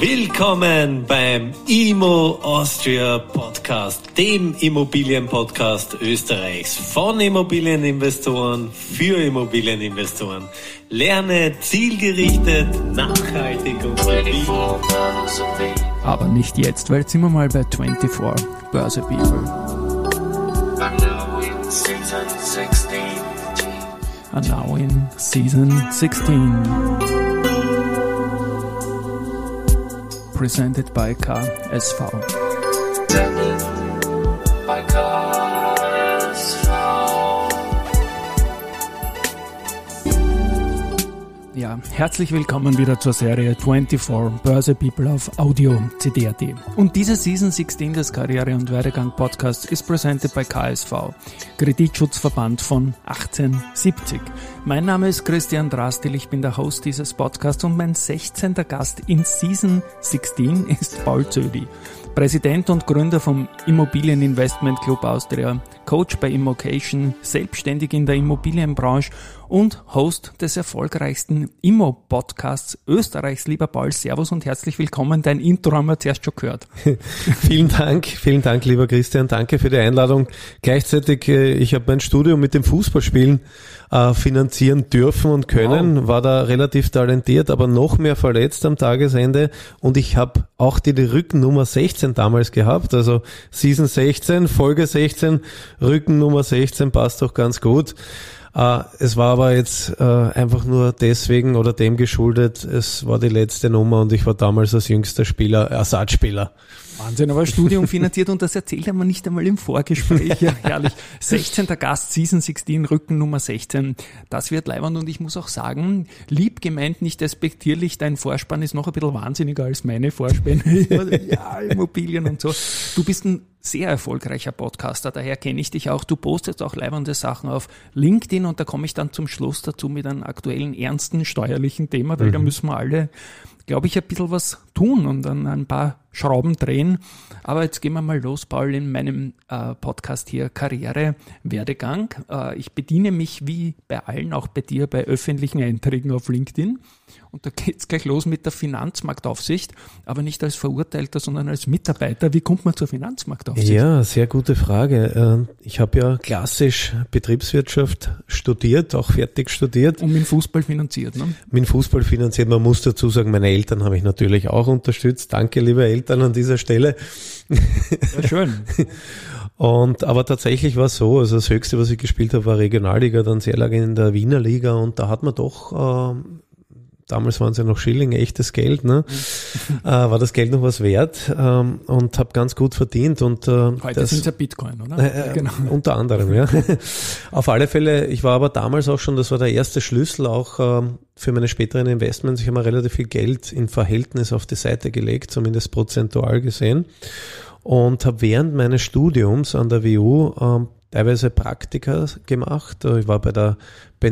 Willkommen beim Immo Austria Podcast, dem Immobilienpodcast Österreichs von Immobilieninvestoren für Immobilieninvestoren. Lerne zielgerichtet, nachhaltig und stabil. Aber nicht jetzt, weil jetzt sind wir mal bei 24 Börse People. And now in Season 16. Presented by KSV. Ja, herzlich willkommen wieder zur Serie 24 Börse People auf Audio CD.at. Und diese Season 16 des Karriere- und Werdegang-Podcasts ist presented by KSV, Kreditschutzverband von 1870. Mein Name ist Christian Drastil, ich bin der Host dieses Podcasts und mein 16. Gast in Season 16 ist Paul Zödi, Präsident und Gründer vom Immobilieninvestment Club Austria, Coach bei Immocation, selbstständig in der Immobilienbranche und Host des erfolgreichsten Immo-Podcasts Österreichs. Lieber Paul, Servus und herzlich willkommen. Dein Intro haben wir zuerst schon gehört. Vielen Dank, lieber Christian. Danke für die Einladung. Gleichzeitig, ich habe mein Studium mit dem Fußballspielen finanzieren dürfen und können, wow. War da relativ talentiert, aber noch mehr verletzt am Tagesende und ich habe auch die Rückennummer 16 damals gehabt, also Season 16, Folge 16, Rückennummer 16 passt doch ganz gut. Es war aber jetzt einfach nur deswegen oder dem geschuldet, es war die letzte Nummer und ich war damals als jüngster Spieler, Ersatzspieler. Wahnsinn, aber Studium finanziert und das erzählt er mir nicht einmal im Vorgespräch. Ja, herrlich. 16. Gast, Season 16, Rückennummer 16. Das wird leibend und ich muss auch sagen, lieb gemeint, nicht despektierlich, dein Vorspann ist noch ein bisschen wahnsinniger als meine Vorspänne. Ja, Immobilien und so. Du bist ein sehr erfolgreicher Podcaster, daher kenne ich dich auch. Du postest auch leibende Sachen auf LinkedIn und da komme ich dann zum Schluss dazu mit einem aktuellen, ernsten, steuerlichen Thema, weil da müssen wir alle, glaube ich, ein bisschen was tun und dann ein paar Schrauben drehen. Aber jetzt gehen wir mal los, Paul, in meinem Podcast hier Karriere, Werdegang. Ich bediene mich wie bei allen, auch bei dir, bei öffentlichen Einträgen auf LinkedIn. Und da geht's gleich los mit der Finanzmarktaufsicht, aber nicht als Verurteilter, sondern als Mitarbeiter. Wie kommt man zur Finanzmarktaufsicht? Ja, sehr gute Frage. Ich habe ja klassisch Betriebswirtschaft studiert, auch fertig studiert. Und mit Fußball finanziert, ne? Mit Fußball finanziert. Man muss dazu sagen, meine Eltern habe ich natürlich auch unterstützt. Danke, liebe Eltern, an dieser Stelle. Ja, schön. Aber tatsächlich war es so, also das Höchste, was ich gespielt habe, war Regionalliga, dann sehr lange in der Wiener Liga und da hat man doch... Damals waren es ja noch Schilling, echtes Geld, ne? War das Geld noch was wert und habe ganz gut verdient. Und heute sind es ja Bitcoin, oder? Genau. Unter anderem, ja. Auf alle Fälle, ich war aber damals auch schon, das war der erste Schlüssel auch für meine späteren Investments. Ich habe mir relativ viel Geld im Verhältnis auf die Seite gelegt, zumindest prozentual gesehen. Und habe während meines Studiums an der WU teilweise Praktika gemacht. Ich war bei der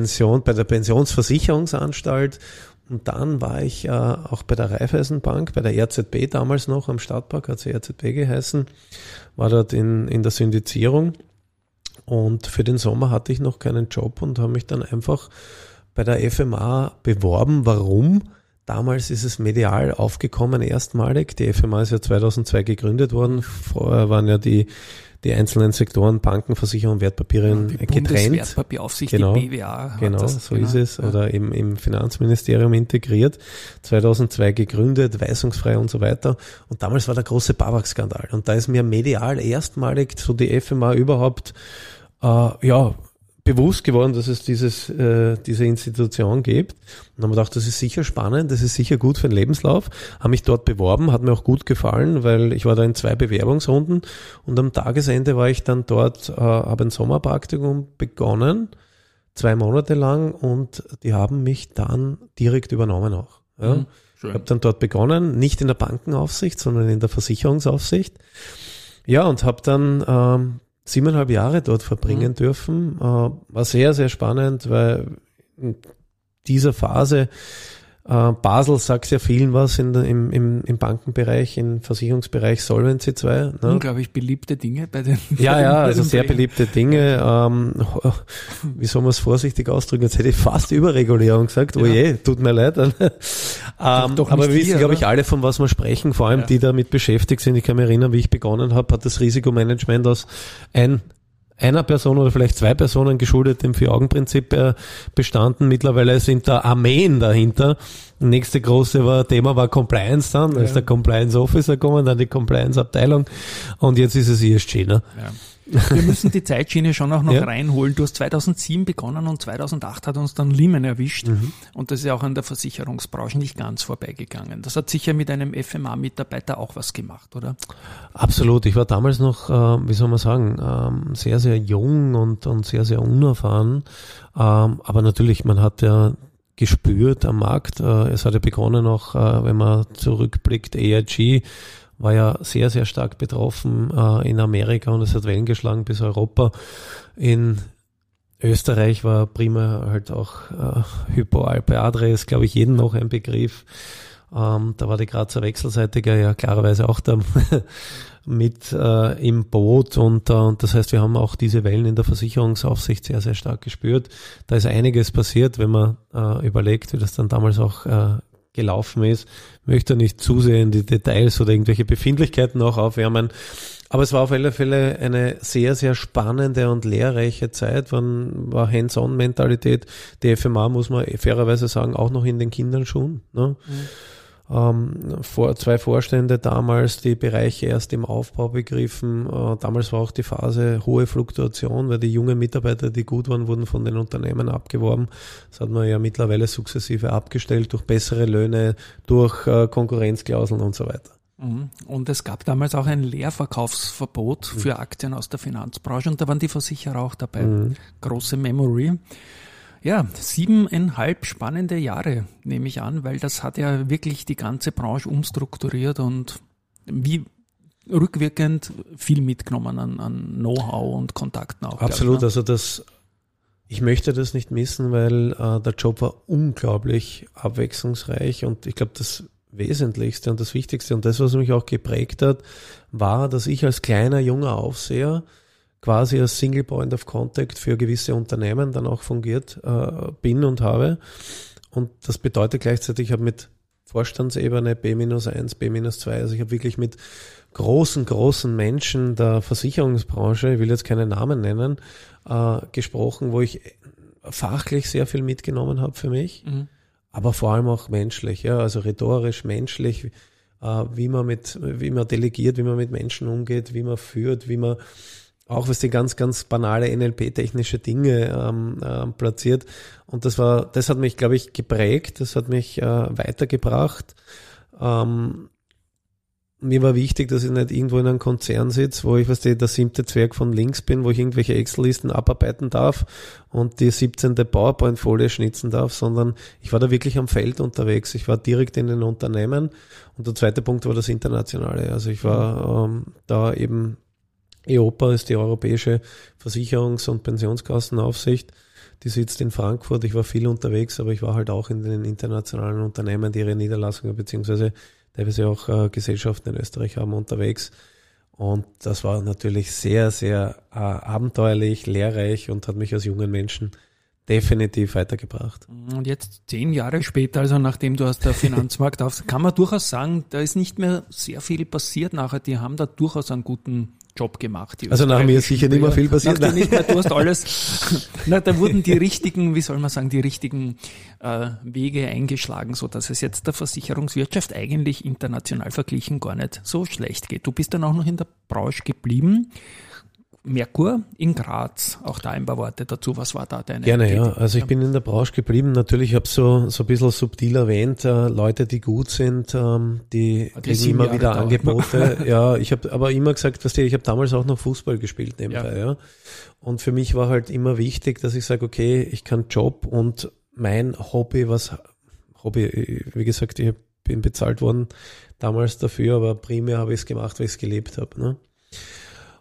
Pensionsversicherungsanstalt. Und dann war ich auch bei der Raiffeisenbank, bei der RZB damals noch am Stadtpark, hat sie RZB geheißen, war dort in der Syndizierung und für den Sommer hatte ich noch keinen Job und habe mich dann einfach bei der FMA beworben. Warum? Damals ist es medial aufgekommen erstmalig. Die FMA ist ja 2002 gegründet worden. Vorher waren ja die einzelnen Sektoren, Banken, Versicherungen, Wertpapiere getrennt. Bundeswertpapieraufsicht, genau, die BWA. Genau, so ist es. Ja. Oder im Finanzministerium integriert. 2002 gegründet, weisungsfrei und so weiter. Und damals war der große BAWAG-Skandal. Und da ist mir medial erstmalig so die FMA überhaupt, bewusst geworden, dass es diese Institution gibt. Und haben wir gedacht, das ist sicher spannend, das ist sicher gut für den Lebenslauf. Habe mich dort beworben, hat mir auch gut gefallen, weil ich war da in 2 Bewerbungsrunden und am Tagesende war ich dann dort, habe ein Sommerpraktikum begonnen, 2 Monate lang und die haben mich dann direkt übernommen auch. Ja. Ich habe dann dort begonnen, nicht in der Bankenaufsicht, sondern in der Versicherungsaufsicht. Ja, und habe dann 7,5 Jahre dort verbringen dürfen. War sehr, sehr spannend, weil in dieser Phase Basel sagt sehr vielen was im Bankenbereich, im Versicherungsbereich, Solvency 2. Ne? Unglaublich beliebte Dinge bei den... Also sehr beliebte Dinge. Wie soll man es vorsichtig ausdrücken? Jetzt hätte ich fast Überregulierung gesagt. Oh je, tut mir leid. Aber wir wissen, glaube ich, alle, von was wir sprechen, vor allem die damit beschäftigt sind. Ich kann mich erinnern, wie ich begonnen habe, hat das Risikomanagement aus einer Person oder vielleicht zwei Personen geschuldet dem Vier-Augen-Prinzip bestanden. Mittlerweile sind da Armeen dahinter. Das nächste große Thema war Compliance dann. Da ist der Compliance Officer gekommen, dann die Compliance Abteilung und jetzt ist es ESG. Ne? Ja. Wir müssen die Zeitschiene schon auch noch reinholen. Du hast 2007 begonnen und 2008 hat uns dann Lehman erwischt. Und das ist ja auch an der Versicherungsbranche nicht ganz vorbeigegangen. Das hat sicher mit einem FMA-Mitarbeiter auch was gemacht, oder? Absolut. Ich war damals noch, wie soll man sagen, sehr, sehr jung und sehr, sehr unerfahren. Aber natürlich, man hat ja gespürt am Markt. Es hat ja begonnen auch, wenn man zurückblickt, AIG war ja sehr, sehr stark betroffen in Amerika und es hat Wellen geschlagen bis Europa. In Österreich war prima halt auch Hypo Alpe Adria, ist glaube ich jedem noch ein Begriff. Da war die Grazer Wechselseitiger ja klarerweise auch da mit im Boot und das heißt, wir haben auch diese Wellen in der Versicherungsaufsicht sehr, sehr stark gespürt. Da ist einiges passiert, wenn man überlegt, wie das dann damals auch gelaufen ist. Ich möchte nicht zu sehr in die Details oder irgendwelche Befindlichkeiten auch aufwärmen. Aber es war auf alle Fälle eine sehr, sehr spannende und lehrreiche Zeit. War Hands-on-Mentalität. Die FMA, muss man fairerweise sagen, auch noch in den Kinderschuhen. Ne? Zwei Vorstände damals, die Bereiche erst im Aufbau begriffen. Damals war auch die Phase hohe Fluktuation, weil die jungen Mitarbeiter, die gut waren, wurden von den Unternehmen abgeworben. Das hat man ja mittlerweile sukzessive abgestellt durch bessere Löhne, durch Konkurrenzklauseln und so weiter. Und es gab damals auch ein Leerverkaufsverbot für Aktien aus der Finanzbranche und da waren die Versicherer auch dabei. Große Memory. Ja, 7,5 spannende Jahre, nehme ich an, weil das hat ja wirklich die ganze Branche umstrukturiert und wie rückwirkend viel mitgenommen an Know-how und Kontakten auch. Absolut, also ich möchte das nicht missen, weil der Job war unglaublich abwechslungsreich und ich glaube, das Wesentlichste und das Wichtigste und das, was mich auch geprägt hat, war, dass ich als kleiner, junger Aufseher quasi als Single Point of Contact für gewisse Unternehmen dann auch fungiert bin und habe. Und das bedeutet gleichzeitig, ich habe mit Vorstandsebene B-1, B-2, also ich habe wirklich mit großen Menschen der Versicherungsbranche, ich will jetzt keine Namen nennen, gesprochen, wo ich fachlich sehr viel mitgenommen habe für mich, aber vor allem auch menschlich, ja, also rhetorisch, menschlich, wie man delegiert, wie man mit Menschen umgeht, wie man führt, wie man auch was die ganz, ganz banale NLP-technische Dinge platziert. Und das hat mich, glaube ich, geprägt, das hat mich weitergebracht. Mir war wichtig, dass ich nicht irgendwo in einem Konzern sitze, wo ich, der 7. Zwerg von links bin, wo ich irgendwelche Excel-Listen abarbeiten darf und die 17. PowerPoint-Folie schnitzen darf, sondern ich war da wirklich am Feld unterwegs. Ich war direkt in den Unternehmen. Und der zweite Punkt war das Internationale. Also ich war da eben EIOPA ist die Europäische Versicherungs- und Pensionskassenaufsicht. Die sitzt in Frankfurt. Ich war viel unterwegs, aber ich war halt auch in den internationalen Unternehmen, die ihre Niederlassungen beziehungsweise teilweise auch Gesellschaften in Österreich haben, unterwegs. Und das war natürlich sehr, sehr abenteuerlich, lehrreich und hat mich als jungen Menschen definitiv weitergebracht. Und jetzt 10 Jahre später, also nachdem du aus der Finanzmarkt kann man durchaus sagen, da ist nicht mehr sehr viel passiert nachher. Die haben da durchaus einen guten Job gemacht. Also nach mir ist sicher nicht mehr viel passiert. Nicht mehr, du hast alles, da wurden die richtigen, wie soll man sagen, die richtigen Wege eingeschlagen, so dass es jetzt der Versicherungswirtschaft eigentlich international verglichen gar nicht so schlecht geht. Du bist dann auch noch in der Branche geblieben. Merkur in Graz, auch da ein paar Worte dazu. Was war da deine Gerne, ja. Also ich bin in der Branche geblieben. Natürlich, ich habe so ein bisschen subtil erwähnt, Leute, die gut sind, die kriegen immer wieder Angebote. Ja, ich habe aber immer gesagt, ich habe damals auch noch Fußball gespielt nebenbei. Ja. Und für mich war halt immer wichtig, dass ich sage, okay, ich kann Job und mein Hobby, wie gesagt, ich bin bezahlt worden damals dafür, aber primär habe ich es gemacht, weil ich es gelebt habe. Ne?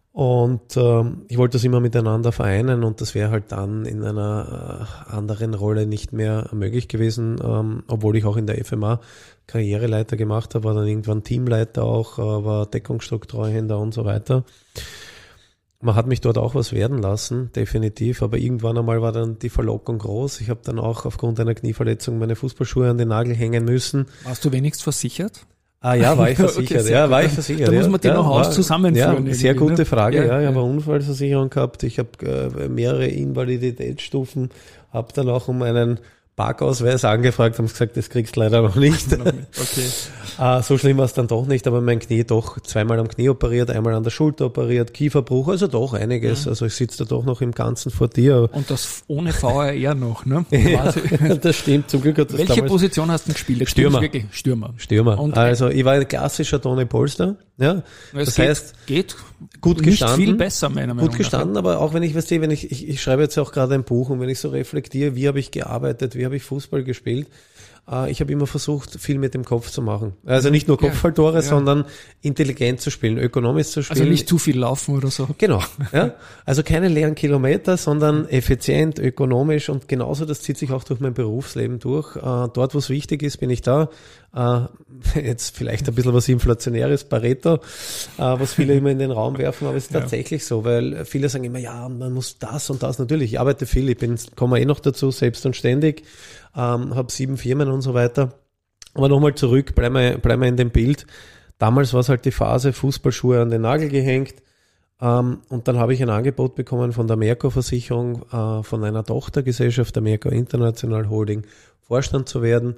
Und ich wollte das immer miteinander vereinen und das wäre halt dann in einer anderen Rolle nicht mehr möglich gewesen, obwohl ich auch in der FMA Karriereleiter gemacht habe, war dann irgendwann Teamleiter auch, war Deckungsstocktreuhänder und so weiter. Man hat mich dort auch was werden lassen, definitiv, aber irgendwann einmal war dann die Verlockung groß. Ich habe dann auch aufgrund einer Knieverletzung meine Fußballschuhe an den Nagel hängen müssen. Warst du wenigstens versichert? Ah ja, war ich versichert. Okay, ja, war ich versichert. Da muss man die noch Haus zusammenführen. Ja, sehr gute Frage. Ja, ja, ich habe eine Unfallversicherung gehabt. Ich habe mehrere Invaliditätsstufen, habe dann auch um einen Parkausweis angefragt, haben gesagt, das kriegst du leider noch nicht. Okay. So schlimm war es dann doch nicht, aber mein Knie doch zweimal am Knie operiert, einmal an der Schulter operiert, Kieferbruch, also doch einiges. Also ich sitze da doch noch im Ganzen vor dir. Und das ohne VRR noch, ne? Ja, das stimmt, zum Glück hat das Welche damals Position hast du gespielt? Stürmer. Stürmer. Und also ich war ein klassischer Toni Polster. Ja, das heißt, geht gut nicht gestanden, viel besser, meiner Meinung nach. Gut gestanden, aber auch wenn ich, weißt du, ich schreibe jetzt auch gerade ein Buch und wenn ich so reflektiere, wie habe ich gearbeitet, wie habe ich Fußball gespielt, ich habe immer versucht, viel mit dem Kopf zu machen. Also nicht nur Kopfballtore, sondern intelligent zu spielen, ökonomisch zu spielen. Also nicht zu viel laufen oder so. Genau, ja. Also keine leeren Kilometer, sondern effizient, ökonomisch und genauso, das zieht sich auch durch mein Berufsleben durch. Dort, wo es wichtig ist, bin ich da. Jetzt vielleicht ein bisschen was Inflationäres, Pareto, was viele immer in den Raum werfen, aber es ist tatsächlich so, weil viele sagen immer, ja, man muss das und das. Natürlich, ich arbeite viel, komme noch dazu, selbst und ständig, habe 7 Firmen und so weiter. Aber nochmal zurück, bleib mal in dem Bild. Damals war es halt die Phase, Fußballschuhe an den Nagel gehängt, und dann habe ich ein Angebot bekommen von der Merkur-Versicherung, von einer Tochtergesellschaft der Merkur International Holding, Vorstand zu werden.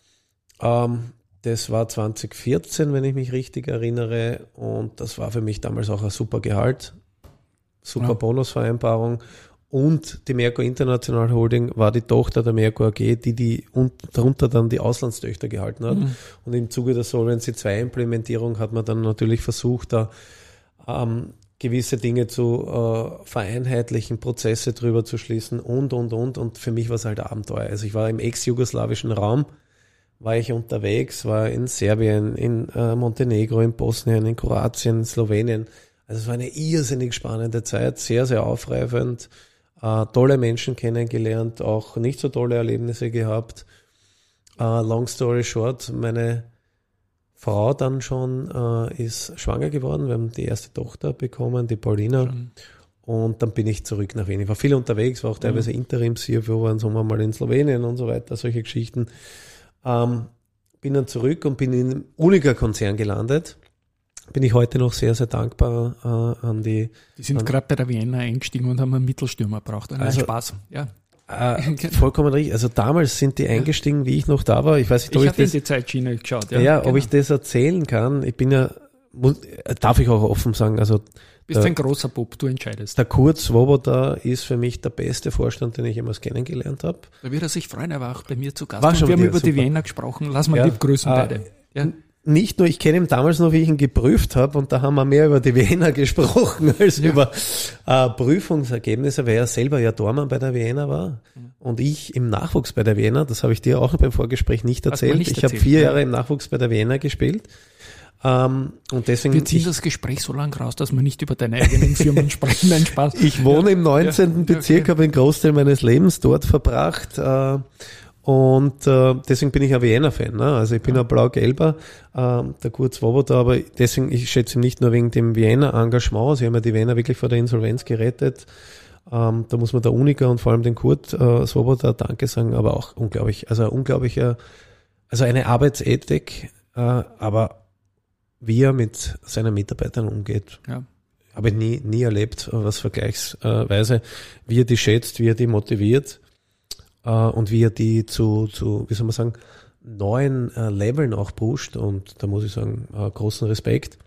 Das war 2014, wenn ich mich richtig erinnere, und das war für mich damals auch ein super Gehalt, super Bonusvereinbarung, und die Merkur International Holding war die Tochter der Merkur AG, die und darunter dann die Auslandstöchter gehalten hat. Und im Zuge der Solvency II Implementierung hat man dann natürlich versucht, da gewisse Dinge zu vereinheitlichen, Prozesse drüber zu schließen und für mich war es halt ein Abenteuer. Also ich war im ex-jugoslawischen Raum, war ich unterwegs, war in Serbien, in Montenegro, in Bosnien, in Kroatien, in Slowenien. Also es war eine irrsinnig spannende Zeit, sehr, sehr aufreifend, tolle Menschen kennengelernt, auch nicht so tolle Erlebnisse gehabt. Long story short, meine Frau dann schon ist schwanger geworden, wir haben die erste Tochter bekommen, die Paulina. Und dann bin ich zurück nach Wien. Ich war viel unterwegs, war auch teilweise Interims-CFO, war im Sommer mal in Slowenien und so weiter, solche Geschichten. Bin dann zurück und bin in einem Unica-Konzern gelandet. Bin ich heute noch sehr, sehr dankbar an die... Die sind gerade bei der Vienna eingestiegen und haben einen Mittelstürmer gebraucht. Also Spaß, ja. Vollkommen richtig. Also damals sind die eingestiegen, wie ich noch da war. Ich weiß nicht, ob ich habe in die Zeitschiene geschaut. Ob ich das erzählen kann. Ich bin ja, darf ich auch offen sagen, also bist ein großer Bub, du entscheidest. Der Kurt Swoboda ist für mich der beste Vorstand, den ich jemals kennengelernt habe. Da wird er sich freuen, er war auch bei mir zu Gast. Wir haben über die Vienna gesprochen. Lass mal lieb grüßen beide. Ja. Nicht nur, ich kenne ihn damals noch, wie ich ihn geprüft habe, und da haben wir mehr über die Vienna gesprochen als über Prüfungsergebnisse, weil er selber ja Tormann bei der Vienna war und ich im Nachwuchs bei der Vienna, das habe ich dir auch beim Vorgespräch nicht erzählt. Ich habe 4 Jahre im Nachwuchs bei der Vienna gespielt. Und deswegen wir ziehen das Gespräch so lang raus, dass wir nicht über deine eigenen Firmen sprechen. Nein, Spaß. Ich wohne im 19. Bezirk, habe einen Großteil meines Lebens dort verbracht. Und deswegen bin ich ein Vienna-Fan. Ne? Also ich bin ein Blau-Gelber, der Kurt Swoboda, aber deswegen, ich schätze ihn nicht nur wegen dem Vienna-Engagement. Sie haben ja die Vienna wirklich vor der Insolvenz gerettet. Da muss man der Unica und vor allem den Kurt Swoboda Danke sagen, aber auch unglaublich, also eine Arbeitsethik, aber wie er mit seinen Mitarbeitern umgeht. Ja. Habe ich nie erlebt, was vergleichsweise, wie er die schätzt, wie er die motiviert und wie er die zu wie soll man sagen, neuen Leveln auch pusht, und da muss ich sagen, großen Respekt.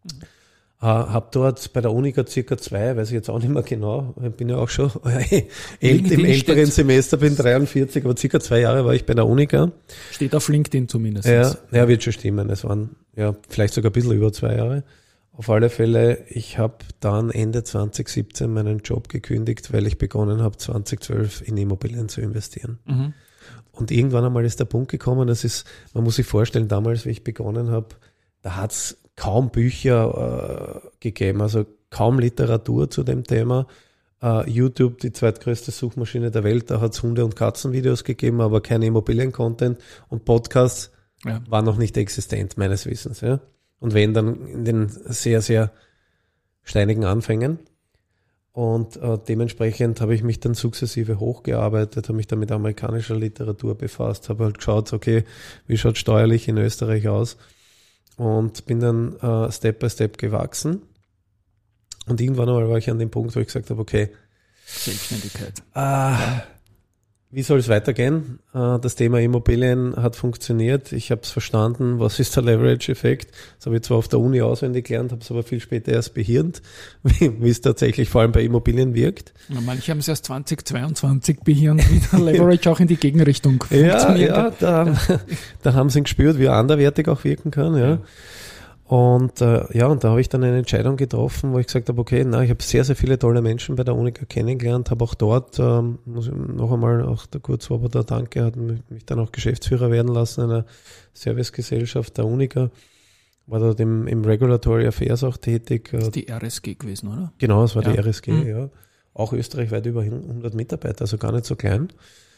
Hab dort bei der Unica circa 2, weiß ich jetzt auch nicht mehr genau, ich bin ja auch schon im älteren Semester, bin 43, aber circa 2 Jahre war ich bei der Unica. Steht auf LinkedIn zumindest. Ja, wird schon stimmen. Es waren vielleicht sogar ein bisschen über 2 Jahre. Auf alle Fälle, ich habe dann Ende 2017 meinen Job gekündigt, weil ich begonnen habe, 2012 in Immobilien zu investieren. Und irgendwann einmal ist der Punkt gekommen, man muss sich vorstellen, damals, wie ich begonnen habe, da hat's kaum Bücher gegeben, also kaum Literatur zu dem Thema. YouTube, die zweitgrößte Suchmaschine der Welt, da hat es Hunde- und Katzenvideos gegeben, aber kein Immobilien-Content, und Podcasts war noch nicht existent, meines Wissens. Ja. Und wenn, dann in den sehr, sehr steinigen Anfängen. Und dementsprechend habe ich mich dann sukzessive hochgearbeitet, habe mich dann mit amerikanischer Literatur befasst, habe halt geschaut, okay, wie schaut steuerlich in Österreich aus, und bin dann Step by Step gewachsen. Und irgendwann einmal war ich an dem Punkt, wo ich gesagt habe, okay, Selbstständigkeit. Wie soll es weitergehen? Das Thema Immobilien hat funktioniert. Ich habe es verstanden, was ist der Leverage-Effekt. Das habe ich zwar auf der Uni auswendig gelernt, habe es aber viel später erst behirnt, wie es tatsächlich vor allem bei Immobilien wirkt. Ja, manche haben es erst 2022 behirnt, wie der Leverage auch in die Gegenrichtung funktioniert. Da haben sie gespürt, wie er anderwertig auch wirken kann. Ja. Und und da habe ich dann eine Entscheidung getroffen, wo ich gesagt habe, okay, ich habe sehr, sehr viele tolle Menschen bei der Unica kennengelernt, habe auch dort, muss ich noch einmal, auch der Kurt Swoboda, danke, hat mich dann auch Geschäftsführer werden lassen einer Servicegesellschaft der Unica, war dort im Regulatory Affairs auch tätig. Das ist die RSG gewesen, oder? Genau, es war die RSG, ja. Auch österreichweit über 100 Mitarbeiter, also gar nicht so klein.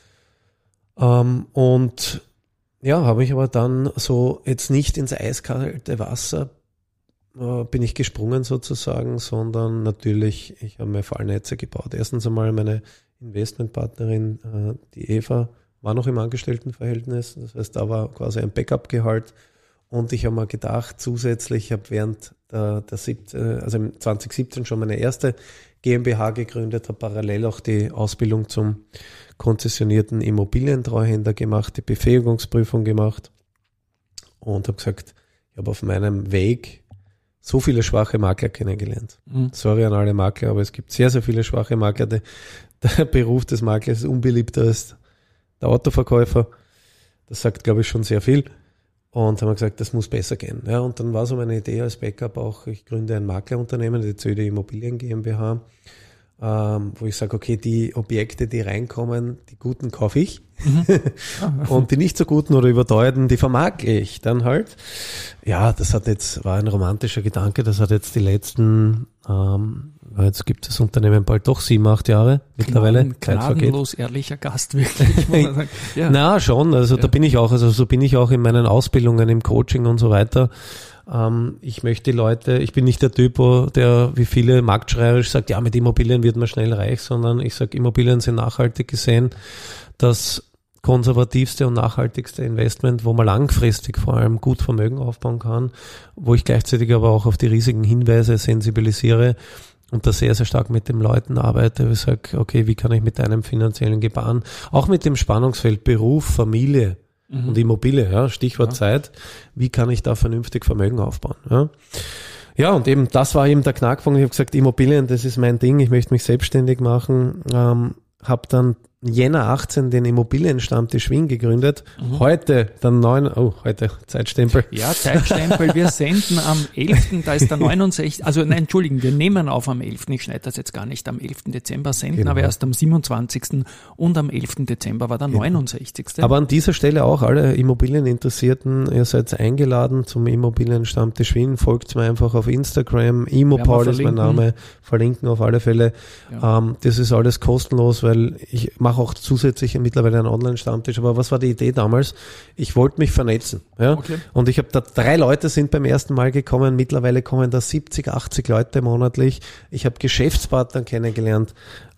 Und habe ich aber dann so jetzt nicht ins eiskalte Wasser bin ich gesprungen sozusagen, sondern natürlich, ich habe mir Fallnetze gebaut. Erstens einmal meine Investmentpartnerin, die Eva, war noch im Angestelltenverhältnis. Das heißt, da war quasi ein Backup-Gehalt. Und ich habe mir gedacht, zusätzlich, ich habe während im 2017 schon meine erste GmbH gegründet, habe parallel auch die Ausbildung zum konzessionierten Immobilientreuhänder gemacht, die Befähigungsprüfung gemacht und habe gesagt, ich habe auf meinem Weg so viele schwache Makler kennengelernt. Sorry an alle Makler, aber es gibt sehr, sehr viele schwache Makler. Der Beruf des Maklers ist unbeliebter als der Autoverkäufer. Das sagt, glaube ich, schon sehr viel. Und haben wir gesagt, das muss besser gehen. Ja, und dann war so meine Idee als Backup auch, ich gründe ein Maklerunternehmen, die Zöde Immobilien GmbH, wo ich sage, okay, die Objekte, die reinkommen, die guten kaufe ich. Und die nicht so guten oder überteuerten, die vermarkte ich dann halt. Ja, war ein romantischer Gedanke, das hat jetzt die letzten, jetzt gibt es das Unternehmen bald doch 7-8 Jahre mittlerweile. Gnadenlos ehrlicher Gast, wirklich, muss man sagen. Ja. Na, schon, also da bin ich auch, also so bin ich auch in meinen Ausbildungen, im Coaching und so weiter. Ich möchte die Leute, ich bin nicht der Typ, der wie viele marktschreierisch sagt, ja, mit Immobilien wird man schnell reich, sondern ich sage, Immobilien sind nachhaltig gesehen das konservativste und nachhaltigste Investment, wo man langfristig vor allem gut Vermögen aufbauen kann, wo ich gleichzeitig aber auch auf die Risiken Hinweise sensibilisiere und da sehr, sehr stark mit den Leuten arbeite. Ich sage, okay, wie kann ich mit einem finanziellen Gebaren, auch mit dem Spannungsfeld Beruf, Familie und Immobilie, ja, Stichwort Zeit, wie kann ich da vernünftig Vermögen aufbauen? Ja. Ja, und eben das war eben der Knackpunkt. Ich habe gesagt, Immobilien, das ist mein Ding, ich möchte mich selbstständig machen, habe dann Jänner 18 den Immobilienstammtisch Wien gegründet. Heute Zeitstempel. Ja, Zeitstempel. Wir senden am 11., da ist der 69, wir nehmen auf am 11., ich schneide das jetzt gar nicht am 11. Dezember, senden aber erst am 27. und am 11. Dezember war der 69. Aber an dieser Stelle auch alle Immobilieninteressierten, ihr seid eingeladen zum Immobilienstammtisch Wien, folgt mir einfach auf Instagram, Immopaul ist mein Name, verlinken auf alle Fälle. Ja. Das ist alles kostenlos, weil ich mache auch zusätzlich mittlerweile einen Online-Stammtisch. Aber was war die Idee damals? Ich wollte mich vernetzen. Ja? Okay. Und ich habe da 3 Leute sind beim ersten Mal gekommen. Mittlerweile kommen da 70, 80 Leute monatlich. Ich habe Geschäftspartner kennengelernt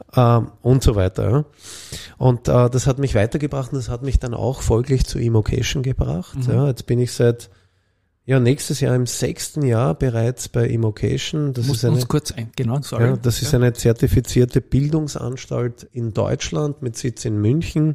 und so weiter. Ja? Und das hat mich weitergebracht und das hat mich dann auch folglich zu Immocation gebracht. Ja? Jetzt bin ich seit nächstes Jahr im 6. Jahr bereits bei Immocation. Das ist eine zertifizierte Bildungsanstalt in Deutschland mit Sitz in München.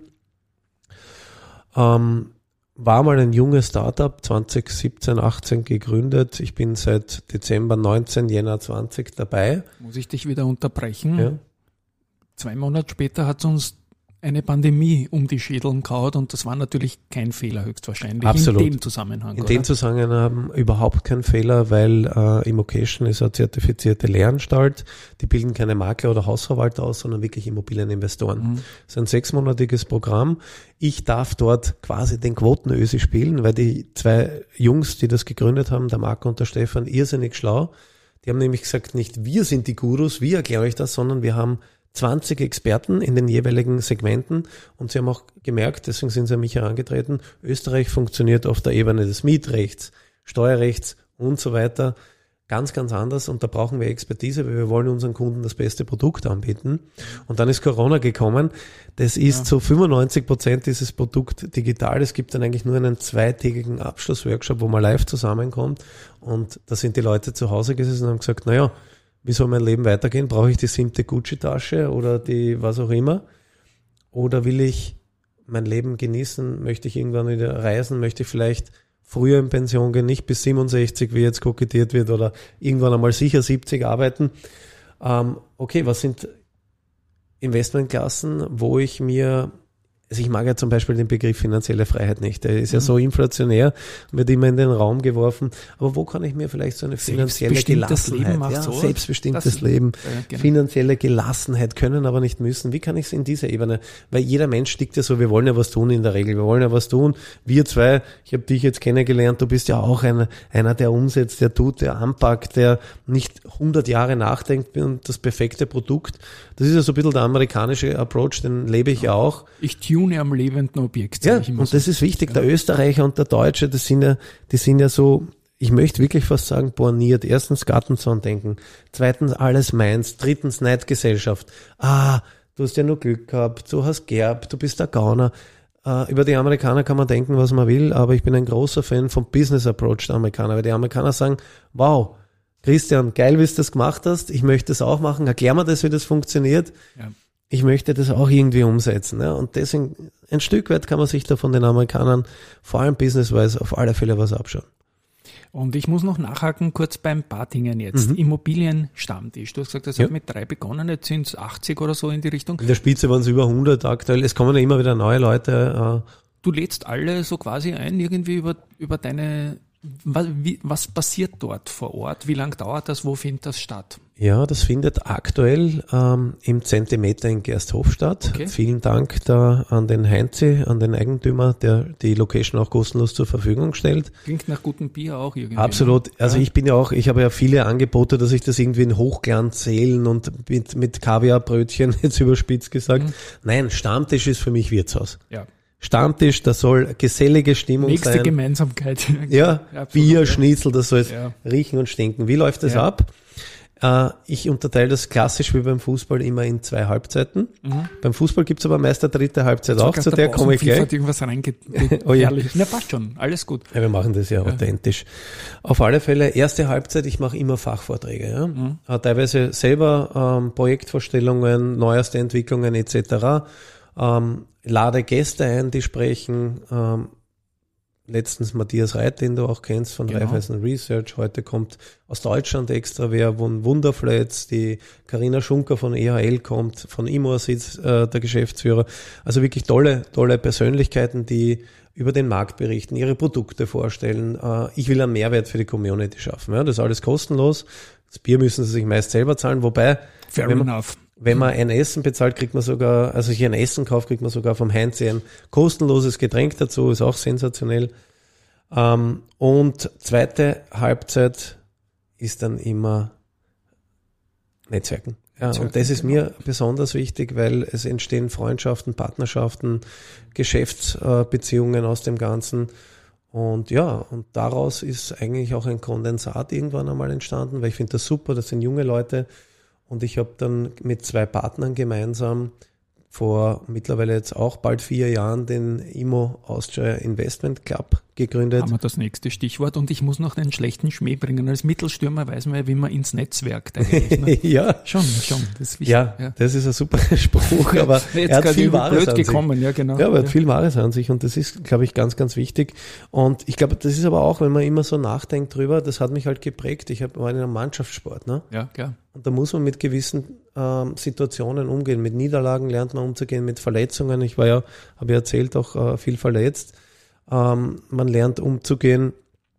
War mal ein junges Startup, 2017, 18 gegründet. Ich bin seit Dezember 19, Jänner 20 dabei. Muss ich dich wieder unterbrechen? Ja. 2 Monate später hat es uns eine Pandemie um die Schädeln kaut und das war natürlich kein Fehler höchstwahrscheinlich. Absolut. In dem Zusammenhang. In dem Zusammenhang überhaupt kein Fehler, weil Immocation ist eine zertifizierte Lehranstalt. Die bilden keine Makler oder Hausverwalter aus, sondern wirklich Immobilieninvestoren. Das ist ein 6-monatiges Programm. Ich darf dort quasi den Quotenösi spielen, weil die 2 Jungs, die das gegründet haben, der Marco und der Stefan, irrsinnig schlau. Die haben nämlich gesagt, nicht wir sind die Gurus, wir erklären euch das, sondern wir haben 20 Experten in den jeweiligen Segmenten und sie haben auch gemerkt, deswegen sind sie an mich herangetreten, Österreich funktioniert auf der Ebene des Mietrechts, Steuerrechts und so weiter ganz, ganz anders und da brauchen wir Expertise, weil wir wollen unseren Kunden das beste Produkt anbieten. Und dann ist Corona gekommen. Das ist zu 95% dieses Produkt digital. Es gibt dann eigentlich nur einen 2-tägigen Abschlussworkshop, wo man live zusammenkommt und da sind die Leute zu Hause gesessen und haben gesagt, naja, wie soll mein Leben weitergehen? Brauche ich die 7. Gucci-Tasche oder die was auch immer? Oder will ich mein Leben genießen? Möchte ich irgendwann wieder reisen? Möchte ich vielleicht früher in Pension gehen, nicht bis 67, wie jetzt kokettiert wird, oder irgendwann einmal sicher 70 arbeiten. Okay, was sind Investmentklassen, wo ich mir, also ich mag ja zum Beispiel den Begriff finanzielle Freiheit nicht, der ist ja so inflationär, wird immer in den Raum geworfen, aber wo kann ich mir vielleicht so eine finanzielle Gelassenheit, selbstbestimmtes Leben, genau. Finanzielle Gelassenheit können, aber nicht müssen, wie kann ich es in dieser Ebene, weil jeder Mensch tickt ja so, wir wollen ja was tun in der Regel, wir wollen ja was tun, wir zwei, ich habe dich jetzt kennengelernt, du bist ja auch einer, der umsetzt, der tut, der anpackt, der nicht 100 Jahre nachdenkt und das perfekte Produkt, das ist ja so ein bisschen der amerikanische Approach, den lebe ich ja auch. Ich tune am lebenden Objekt. Ja, und das ist wichtig. Der Österreicher und der Deutsche, die sind ja so, ich möchte wirklich fast sagen, borniert. Erstens Gartenzaundenken. Zweitens alles meins. Drittens Neidgesellschaft. Du hast ja nur Glück gehabt. Du hast geerbt. Du bist der Gauner. Über die Amerikaner kann man denken, was man will, aber ich bin ein großer Fan vom Business Approach der Amerikaner, weil die Amerikaner sagen, wow, Christian, geil, wie du das gemacht hast. Ich möchte das auch machen. Erklär mir das, wie das funktioniert. Ja. Ich möchte das auch irgendwie umsetzen. Ja. Und deswegen, ein Stück weit kann man sich da von den Amerikanern, vor allem businesswise, auf alle Fälle was abschauen. Und ich muss noch nachhaken, kurz beim Partingen jetzt. Immobilienstammtisch. Du hast gesagt, das hat mit 3 begonnen, jetzt sind es 80 oder so in die Richtung. In der Spitze waren es über 100 aktuell. Es kommen ja immer wieder neue Leute. Du lädst alle so quasi ein, irgendwie über deine... Was passiert dort vor Ort? Wie lange dauert das? Wo findet das statt? Ja, das findet aktuell im Zentimeter in Gersthof statt. Okay. Vielen Dank da an den Heinzi, an den Eigentümer, der die Location auch kostenlos zur Verfügung stellt. Klingt nach gutem Bier auch irgendwie. Absolut. Also ich habe ja viele Angebote, dass ich das irgendwie in Hochglanz zählen und mit Kaviarbrötchen, jetzt überspitzt gesagt. Nein, Stammtisch ist für mich Wirtshaus. Ja. Stammtisch, da soll gesellige Stimmung Nächste sein. Nächste Gemeinsamkeit. Ja, Bier, Schnitzel, das soll riechen und stinken. Wie läuft das ab? Ich unterteile das klassisch wie beim Fußball immer in 2 Halbzeiten. Beim Fußball gibt's aber meist eine 3. Halbzeit auch, zu der komme ich gleich. Hat irgendwas oh ja. Na, passt schon, alles gut. Ja, wir machen das ja authentisch. Auf alle Fälle, erste Halbzeit, ich mache immer Fachvorträge. Ja? Teilweise selber Projektvorstellungen, neueste Entwicklungen etc., lade Gäste ein, die sprechen. Letztens Matthias Reit, den du auch kennst von Raiffeisen Research. Heute kommt aus Deutschland extra wer von Wunderflats. Die Carina Schunker von EHL kommt, von Immorsitz, der Geschäftsführer. Also wirklich tolle Persönlichkeiten, die über den Markt berichten, ihre Produkte vorstellen. Ich will einen Mehrwert für die Community schaffen. Ja, das ist alles kostenlos. Das Bier müssen sie sich meist selber zahlen, wobei... Fair enough. Wenn man ein Essen bezahlt, kriegt man sogar, also ich ein Essen kaufe, kriegt man sogar vom Heinzi ein kostenloses Getränk dazu, ist auch sensationell. Und zweite Halbzeit ist dann immer Netzwerken. Ja, und das ist mir besonders wichtig, weil es entstehen Freundschaften, Partnerschaften, Geschäftsbeziehungen aus dem Ganzen. Und ja, und daraus ist eigentlich auch ein Kondensat irgendwann einmal entstanden, weil ich finde das super, das sind junge Leute. Und ich habe dann mit 2 Partnern gemeinsam vor mittlerweile jetzt auch bald 4 Jahren den Immo Austria Investment Club gegründet. Haben wir das nächste Stichwort und ich muss noch einen schlechten Schmäh bringen. Als Mittelstürmer weiß man ja, wie man ins Netzwerk ne? Ja. Schon. Das ist wichtig. Ja, das ist ein super Spruch, aber er hat viel Wahres an sich. Ja, genau. Ja, aber er hat viel Wahres an sich und das ist, glaube ich, ganz, ganz wichtig. Und ich glaube, das ist aber auch, wenn man immer so nachdenkt drüber, das hat mich halt geprägt. Ich war in einem Mannschaftssport, ne? Ja, klar. Und da muss man mit gewissen Situationen umgehen. Mit Niederlagen lernt man umzugehen, mit Verletzungen. Ich war ja, habe ja erzählt, auch viel verletzt. Man lernt umzugehen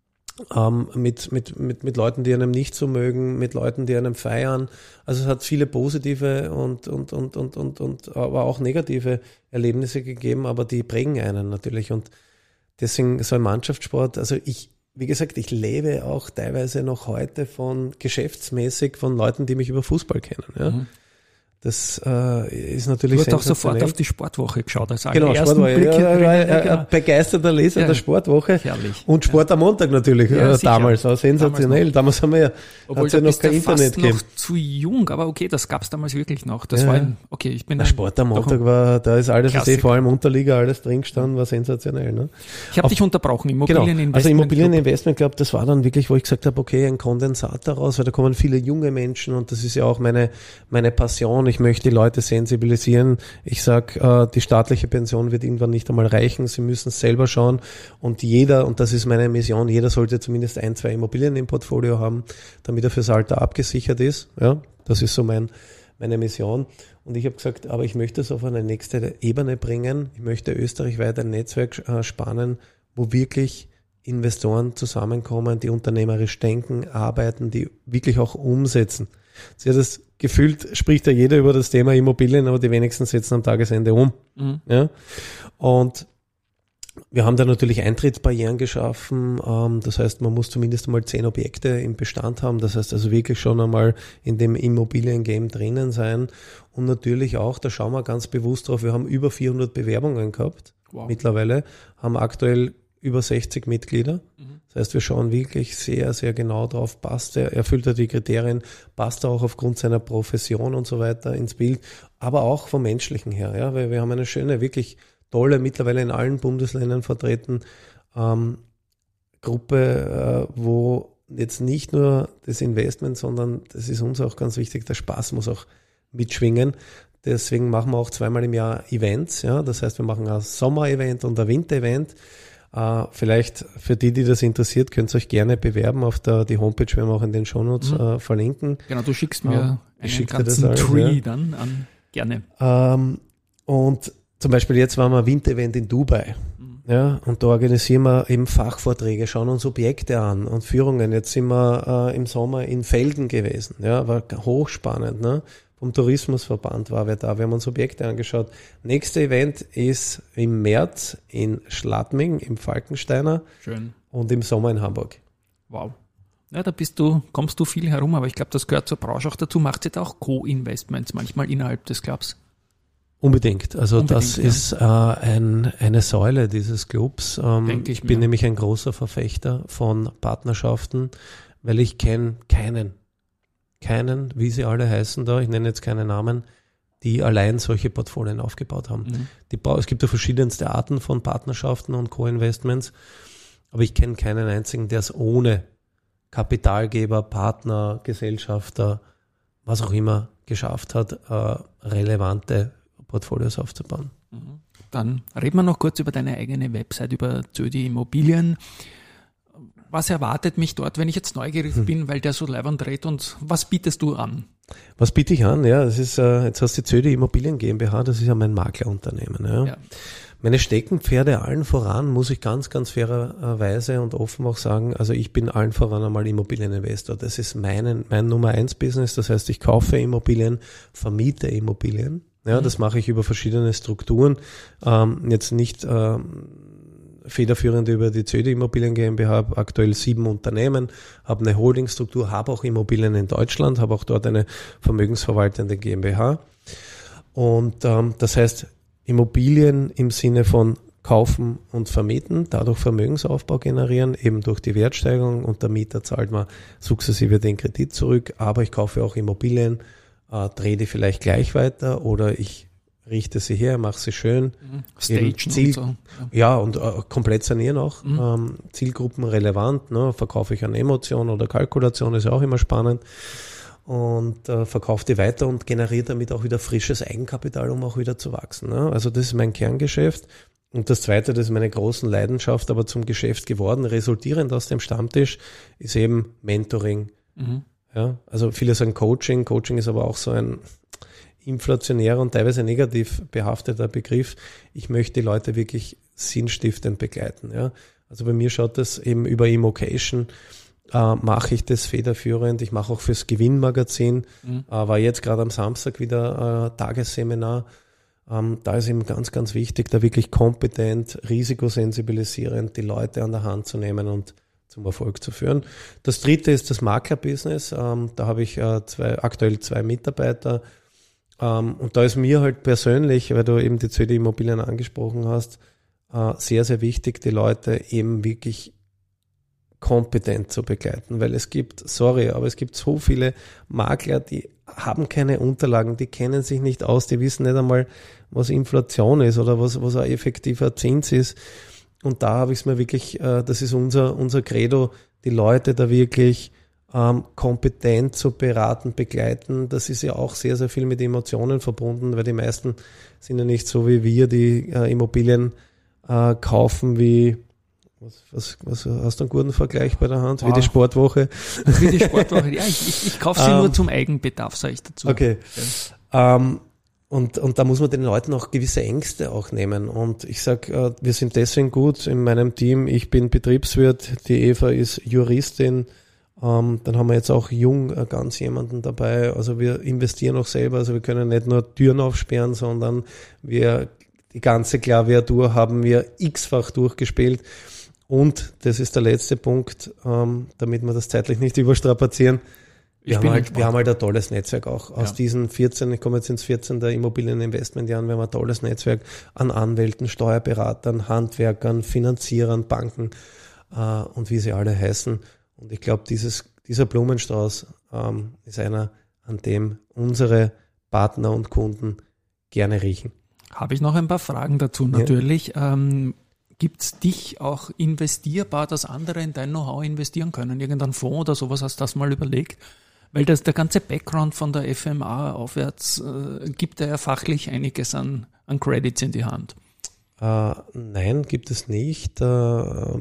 mit Leuten, die einem nicht so mögen, mit Leuten, die einem feiern. Also es hat viele positive und aber auch negative Erlebnisse gegeben, aber die prägen einen natürlich. Und deswegen so ein Mannschaftssport, also ich wie gesagt, ich lebe auch teilweise noch heute geschäftsmäßig von Leuten, die mich über Fußball kennen. Ja. Das ist natürlich Du hast auch sofort auf die Sportwoche geschaut. Also genau, Sportwoche. Begeisterter Leser der Sportwoche. Herrlich. Und Sport am Montag natürlich, damals. War sensationell. Damals haben wir ja noch kein Internet gegeben. Noch zu jung, aber okay, das gab's damals wirklich noch. Das war ich bin Sport am Montag da ist alles, vor allem Unterliga, alles drin gestanden, war sensationell. Ne? Ich habe dich unterbrochen, Immobilieninvestment. Genau. Also Immobilieninvestment, glaube das war dann wirklich, wo ich gesagt habe, okay, ein Kondensat daraus, weil da kommen viele junge Menschen und das ist ja auch meine Passion. Ich möchte die Leute sensibilisieren. Ich sage, die staatliche Pension wird irgendwann nicht einmal reichen. Sie müssen es selber schauen. Und und das ist meine Mission, jeder sollte zumindest 1-2 Immobilien im Portfolio haben, damit er fürs Alter abgesichert ist. Ja, das ist so meine Mission. Und ich habe gesagt, aber ich möchte es auf eine nächste Ebene bringen. Ich möchte österreichweit ein Netzwerk spannen, wo wirklich Investoren zusammenkommen, die unternehmerisch denken, arbeiten, die wirklich auch umsetzen. Sie hat das gefühlt, spricht ja jeder über das Thema Immobilien, aber die wenigsten setzen am Tagesende um. Ja? Und wir haben da natürlich Eintrittsbarrieren geschaffen. Das heißt, man muss zumindest einmal 10 Objekte im Bestand haben. Das heißt also wirklich schon einmal in dem Immobilien-Game drinnen sein. Und natürlich auch, da schauen wir ganz bewusst drauf, wir haben über 400 Bewerbungen gehabt. Wow. Mittlerweile haben aktuell über 60 Mitglieder. Das heißt, wir schauen wirklich sehr, sehr genau drauf, erfüllt er die Kriterien, passt er auch aufgrund seiner Profession und so weiter ins Bild, aber auch vom Menschlichen her, ja, weil wir haben eine schöne, wirklich tolle, mittlerweile in allen Bundesländern vertreten, Gruppe, wo jetzt nicht nur das Investment, sondern das ist uns auch ganz wichtig, der Spaß muss auch mitschwingen. Deswegen machen wir auch 2-mal im Jahr Events, ja, das heißt, wir machen ein Sommer-Event und ein Winter-Event. Vielleicht für die das interessiert, könnt ihr euch gerne bewerben auf die Homepage, werden wir auch in den Shownotes verlinken. Genau, du schickst mir einen ganzen Tree dann an, gerne. Und zum Beispiel jetzt waren wir ein Winter-Event in Dubai. Ja, und da organisieren wir eben Fachvorträge, schauen uns Objekte an und Führungen. Jetzt sind wir im Sommer in Felden gewesen. Ja, war hochspannend, ne? Vom Tourismusverband war wir da, wir haben uns Objekte angeschaut. Nächste Event ist im März in Schladming, im Falkensteiner. Schön. Und im Sommer in Hamburg. Wow. Ja, da kommst du viel herum, aber ich glaube, das gehört zur Branche auch dazu. Macht ihr da auch Co-Investments manchmal innerhalb des Clubs? Unbedingt. Also das ist eine Säule dieses Clubs. Ich bin nämlich ein großer Verfechter von Partnerschaften, weil ich kenne keinen, wie sie alle heißen da, ich nenne jetzt keine Namen, die allein solche Portfolien aufgebaut haben. Es gibt ja verschiedenste Arten von Partnerschaften und Co-Investments, aber ich kenne keinen einzigen, der es ohne Kapitalgeber, Partner, Gesellschafter, was auch immer geschafft hat, relevante Portfolios aufzubauen. Dann reden wir noch kurz über deine eigene Website, über Zödi Immobilien. Was erwartet mich dort, wenn ich jetzt neugierig bin, weil der so leibend dreht, und was bietest du an? Was biete ich an? Ja, das ist, jetzt hast du die Zödi Immobilien GmbH, das ist ja mein Maklerunternehmen. Ja. Meine Steckenpferde allen voran, muss ich ganz, ganz fairerweise und offen auch sagen, also ich bin allen voran einmal Immobilieninvestor. Das ist mein Nummer 1 Business, das heißt, ich kaufe Immobilien, vermiete Immobilien. Ja, das mache ich über verschiedene Strukturen. Jetzt nicht federführend über die Zödi Immobilien GmbH, habe aktuell 7 Unternehmen, habe eine Holdingstruktur, habe auch Immobilien in Deutschland, habe auch dort eine vermögensverwaltende GmbH. Und das heißt, Immobilien im Sinne von kaufen und vermieten, dadurch Vermögensaufbau generieren, eben durch die Wertsteigerung, und der Mieter zahlt mal sukzessive den Kredit zurück, aber ich kaufe auch Immobilien, drehe die vielleicht gleich weiter oder ich richte sie her, mache sie schön. Stagen und so. Ja, und komplett sanieren auch. Zielgruppen relevant, ne? Verkaufe ich an Emotion oder Kalkulation, ist ja auch immer spannend. Und verkaufe die weiter und generiere damit auch wieder frisches Eigenkapital, um auch wieder zu wachsen. Ne? Also das ist mein Kerngeschäft. Und das Zweite, das ist meine große Leidenschaft, aber zum Geschäft geworden, resultierend aus dem Stammtisch, ist eben Mentoring. Ja, also viele sagen Coaching. Coaching ist aber auch so ein inflationärer und teilweise negativ behafteter Begriff. Ich möchte die Leute wirklich sinnstiftend begleiten. Ja. Also bei mir schaut das eben über Immocation, mache ich das federführend. Ich mache auch fürs Gewinnmagazin. War jetzt gerade am Samstag wieder Tagesseminar. Da ist eben ganz, ganz wichtig, da wirklich kompetent, risikosensibilisierend die Leute an der Hand zu nehmen und zum Erfolg zu führen. Das dritte ist das Maklerbusiness. Da habe ich aktuell 2 Mitarbeiter. Und da ist mir halt persönlich, weil du eben die CD Immobilien angesprochen hast, sehr, sehr wichtig, die Leute eben wirklich kompetent zu begleiten, weil es gibt so viele Makler, die haben keine Unterlagen, die kennen sich nicht aus, die wissen nicht einmal, was Inflation ist oder was ein effektiver Zins ist. Und da habe ich es mir wirklich, das ist unser Credo, die Leute da wirklich kompetent zu beraten, begleiten. Das ist ja auch sehr, sehr viel mit Emotionen verbunden, weil die meisten sind ja nicht so wie wir, die Immobilien kaufen wie Was hast du einen guten Vergleich bei der Hand? Wie die Sportwoche? Wie die Sportwoche, ja, ich kaufe sie nur zum Eigenbedarf, sage ich dazu. Okay. Ja. Und da muss man den Leuten auch gewisse Ängste auch nehmen. Und ich sage, wir sind deswegen gut in meinem Team. Ich bin Betriebswirt, die Eva ist Juristin. Dann haben wir jetzt auch jung ganz jemanden dabei. Also wir investieren auch selber. Also wir können nicht nur Türen aufsperren, sondern die ganze Klaviatur haben wir x-fach durchgespielt. Und das ist der letzte Punkt, damit wir das zeitlich nicht überstrapazieren. Wir haben halt ein tolles Netzwerk auch. Aus diesen 14, ich komme jetzt ins 14. der Immobilieninvestmentjahren, wir haben ein tolles Netzwerk an Anwälten, Steuerberatern, Handwerkern, Finanzierern, Banken und wie sie alle heißen. Und ich glaube, dieser Blumenstrauß ist einer, an dem unsere Partner und Kunden gerne riechen. Habe ich noch ein paar Fragen dazu natürlich. Ja. Gibt es dich auch investierbar, dass andere in dein Know-how investieren können? Irgendein Fonds oder sowas, hast du das mal überlegt? Weil der ganze Background von der FMA aufwärts gibt ja fachlich einiges an Credits in die Hand. Nein, gibt es nicht. Habe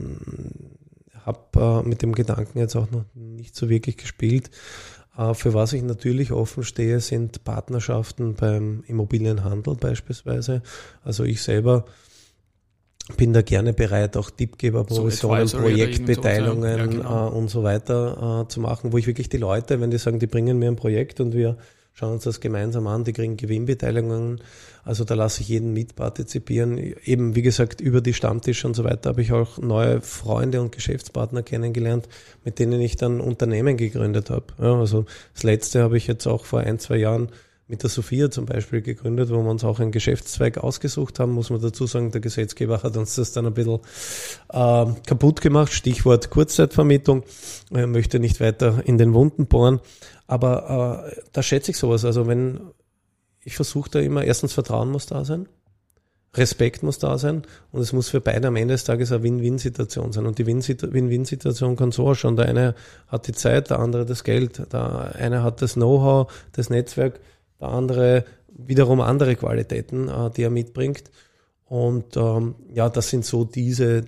mit dem Gedanken jetzt auch noch nicht so wirklich gespielt. Für was ich natürlich offen stehe, sind Partnerschaften beim Immobilienhandel beispielsweise. Also ich selber bin da gerne bereit, auch Tippgeberprovisionen, so Projektbeteiligungen und so weiter zu machen, wo ich wirklich die Leute, wenn die sagen, die bringen mir ein Projekt und wir schauen uns das gemeinsam an, die kriegen Gewinnbeteiligungen, also da lasse ich jeden mitpartizipieren. Eben, wie gesagt, über die Stammtische und so weiter habe ich auch neue Freunde und Geschäftspartner kennengelernt, mit denen ich dann Unternehmen gegründet habe. Ja, also das letzte habe ich jetzt auch vor 1-2 Jahren mit der Sophia zum Beispiel gegründet, wo wir uns auch einen Geschäftszweig ausgesucht haben, muss man dazu sagen, der Gesetzgeber hat uns das dann ein bisschen kaputt gemacht, Stichwort Kurzzeitvermietung, möchte nicht weiter in den Wunden bohren, aber da schätze ich sowas, also ich versuche da immer, erstens Vertrauen muss da sein, Respekt muss da sein und es muss für beide am Ende des Tages eine Win-Win-Situation sein. Und die Win-Win-Situation kann so ausschauen, der eine hat die Zeit, der andere das Geld, der eine hat das Know-how, das Netzwerk, der andere wiederum andere Qualitäten, die er mitbringt. Und das sind so diese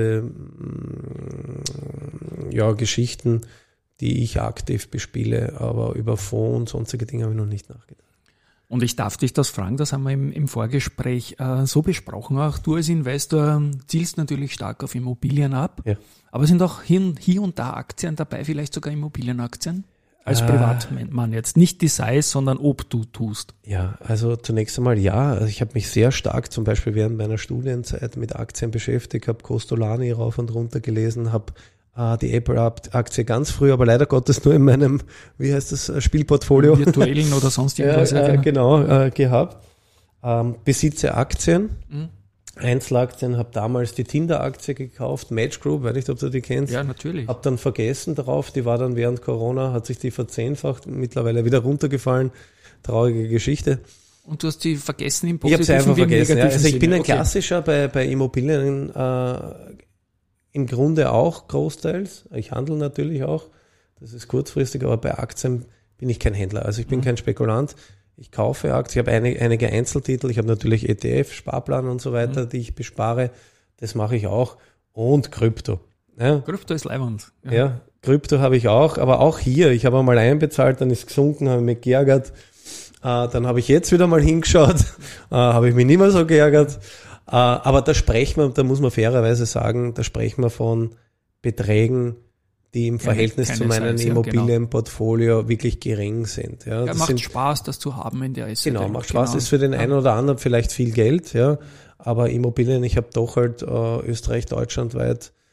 Geschichten, die ich aktiv bespiele, aber über Fonds und sonstige Dinge habe ich noch nicht nachgedacht. Und ich darf dich das fragen, das haben wir im Vorgespräch so besprochen auch. Du als Investor zielst natürlich stark auf Immobilien ab, aber sind auch hier und da Aktien dabei, vielleicht sogar Immobilienaktien? Als Privatmann jetzt, nicht die Size, sondern ob du tust. Ja, also zunächst einmal also ich habe mich sehr stark zum Beispiel während meiner Studienzeit mit Aktien beschäftigt, habe Costolani rauf und runter gelesen, habe die Apple-Aktie ganz früh, aber leider Gottes nur in meinem, wie heißt das, Spielportfolio. Virtuellen oder sonst irgendwas. Genau, gehabt. Besitze Aktien. Einzelaktien, habe damals die Tinder-Aktie gekauft, Match Group, weiß nicht, ob du die kennst. Ja, natürlich. Habe dann vergessen darauf, die war dann während Corona, hat sich die verzehnfacht, mittlerweile wieder runtergefallen. Traurige Geschichte. Und du hast sie vergessen im positiven? Ich habe sie einfach vergessen. Ja. Also ich bin ein Okay. Klassischer bei Immobilien im Grunde auch großteils. Ich handle natürlich auch. Das ist kurzfristig, aber bei Aktien bin ich kein Händler. Also ich bin kein Spekulant. Ich kaufe Aktien, ich habe einige Einzeltitel, ich habe natürlich ETF, Sparplan und so weiter, die ich bespare. Das mache ich auch. Und Krypto. Ja. Krypto ist leibend. Ja, Krypto habe ich auch, aber auch hier. Ich habe einmal einbezahlt, dann ist es gesunken, habe mich geärgert. Dann habe ich jetzt wieder mal hingeschaut, habe ich mich nicht mehr so geärgert. Aber da muss man fairerweise sagen, da sprechen wir von Beträgen, die im Verhältnis zu meinem Immobilienportfolio wirklich gering sind. Ja, das macht Spaß, das zu haben in der Asset. Genau, macht Spaß, ist für den einen oder anderen vielleicht viel Geld, ja, aber Immobilien, ich habe doch halt Österreich, deutschlandweit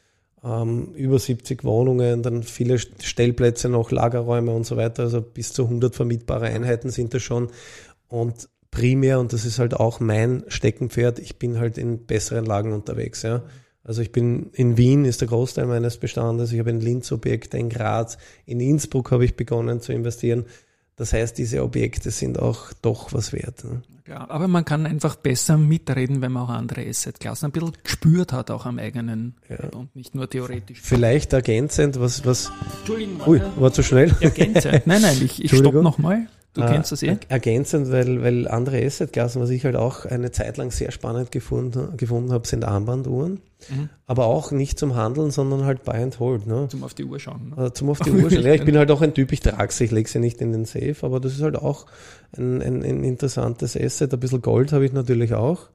über 70 Wohnungen, dann viele Stellplätze noch, Lagerräume und so weiter, also bis zu 100 vermietbare Einheiten sind das schon. Und primär, und das ist halt auch mein Steckenpferd, ich bin halt in besseren Lagen unterwegs. Ja. Also ich bin in Wien, ist der Großteil meines Bestandes, ich habe in Linz Objekte, in Graz, in Innsbruck habe ich begonnen zu investieren. Das heißt, diese Objekte sind auch doch was wert. Ne? Ja, aber man kann einfach besser mitreden, wenn man auch andere Assetklassen ein bisschen gespürt hat, auch am eigenen und nicht nur theoretisch. Vielleicht ergänzend, was Entschuldigung, ui, war zu schnell. Ergänzend. Nein, ich stopp nochmal. Du kennst das eh? Ergänzend, weil andere Assetklassen, was ich halt auch eine Zeit lang sehr spannend gefunden habe, sind Armbanduhren. Aber auch nicht zum Handeln, sondern halt Buy and Hold. Ne? Zum auf die Uhr schauen. Ne? Zum auf die Uhr schauen. Ja, ich bin halt auch ein Typ, ich trage sie, ich lege sie nicht in den Safe, aber das ist halt auch ein interessantes Asset. Ein bisschen Gold habe ich natürlich auch.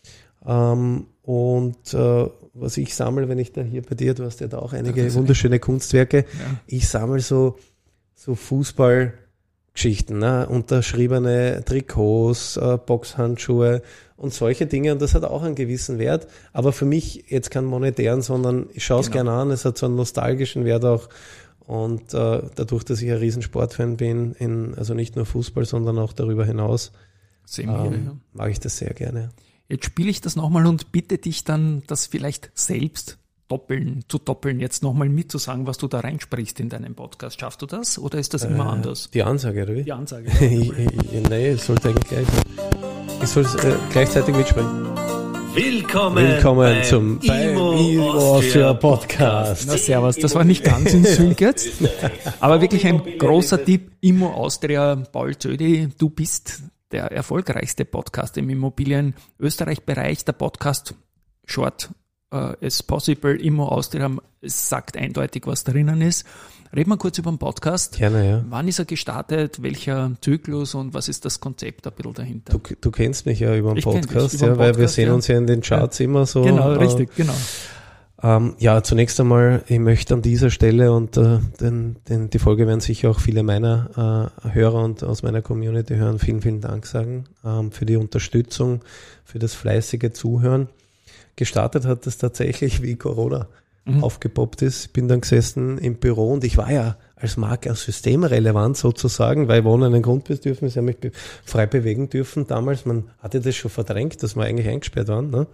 Was ich sammle, wenn ich da hier bei dir, du hast ja da auch einige wunderschöne Kunstwerke, ich sammle so Fußballgeschichten, ne? Unterschriebene Trikots, Boxhandschuhe und solche Dinge, und das hat auch einen gewissen Wert, aber für mich jetzt keinen monetären, sondern ich schaue es gerne an, es hat so einen nostalgischen Wert auch, und dadurch, dass ich ein Riesensportfan bin, also nicht nur Fußball, sondern auch darüber hinaus, mag ich das sehr gerne. Jetzt spiele ich das nochmal und bitte dich dann, das vielleicht selbst zu doppeln, jetzt nochmal mitzusagen, was du da reinsprichst in deinen Podcast. Schaffst du das oder ist das immer anders? Die Ansage, oder wie? Die Ansage. Nee, es sollte eigentlich gleich sein. Ich soll gleichzeitig mitsprechen. Willkommen zum Imo Austria Podcast. Na servus, das war nicht ganz in Sync jetzt, aber wirklich ein großer Tipp. Imo Austria, Paul Zödi, du bist der erfolgreichste Podcast im Immobilien-Österreich-Bereich. Der Podcast Short as Possible, Imo Austria, es sagt eindeutig, was drinnen ist. Reden wir kurz über den Podcast. Gerne, ja. Wann ist er gestartet? Welcher Zyklus und was ist das Konzept ein bisschen dahinter? Du kennst mich ja über den Podcast, weil wir sehen uns ja in den Charts immer so. Genau, richtig, genau. Zunächst einmal, ich möchte an dieser Stelle, und die Folge werden sicher auch viele meiner Hörer und aus meiner Community hören, vielen, vielen Dank sagen für die Unterstützung, für das fleißige Zuhören. Gestartet hat das tatsächlich, wie Corona aufgepoppt ist. Ich bin dann gesessen im Büro und ich war ja als Makler systemrelevant sozusagen, weil Wohnen ein Grundbedürfnis, ich habe mich frei bewegen dürfen. Damals, man hatte das schon verdrängt, dass wir eigentlich eingesperrt waren. Ne?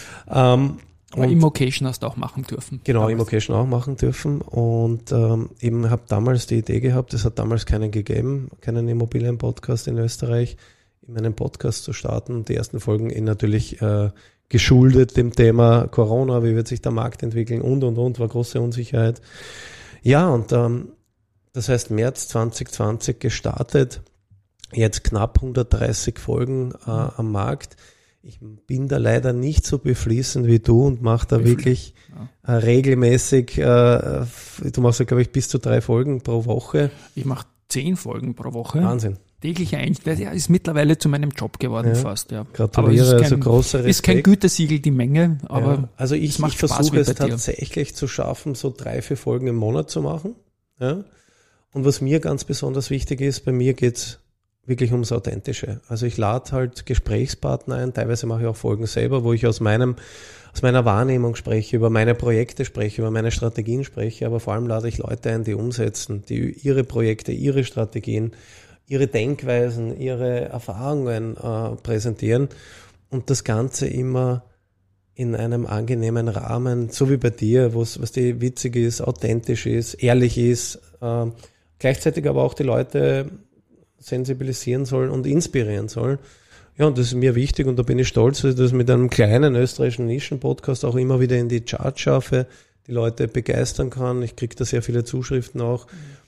Aber Immocation hast du auch machen dürfen. Genau, Immocation auch machen dürfen, und eben habe damals die Idee gehabt, es hat damals keinen gegeben, keinen Immobilien-Podcast in Österreich, in meinem Podcast zu starten. Die ersten Folgen natürlich geschuldet dem Thema Corona, wie wird sich der Markt entwickeln und, war große Unsicherheit. Ja, und das heißt März 2020 gestartet, jetzt knapp 130 Folgen am Markt. Ich bin da leider nicht so befließend wie du und mache da wirklich regelmäßig, du machst ja, glaube ich, bis zu 3 Folgen pro Woche. Ich mache 10 Folgen pro Woche. Wahnsinn. Tägliche Einstellung, ist mittlerweile zu meinem Job geworden fast. Ja. Gratuliere, also großer Respekt. Ist kein Gütesiegel, die Menge, aber ja. Also ich versuche es tatsächlich zu schaffen, so 3-4 Folgen im Monat zu machen. Ja. Und was mir ganz besonders wichtig ist, bei mir geht's wirklich ums Authentische. Also ich lade halt Gesprächspartner ein, teilweise mache ich auch Folgen selber, wo ich aus meiner Wahrnehmung spreche, über meine Projekte spreche, über meine Strategien spreche, aber vor allem lade ich Leute ein, die umsetzen, die ihre Projekte, ihre Strategien, ihre Denkweisen, ihre Erfahrungen präsentieren, und das Ganze immer in einem angenehmen Rahmen, so wie bei dir, was die witzig ist, authentisch ist, ehrlich ist, gleichzeitig aber auch die Leute sensibilisieren soll und inspirieren soll. Ja, und das ist mir wichtig, und da bin ich stolz, dass ich das mit einem kleinen österreichischen Nischen-Podcast auch immer wieder in die Charts schaffe, die Leute begeistern kann. Ich kriege da sehr viele Zuschriften auch,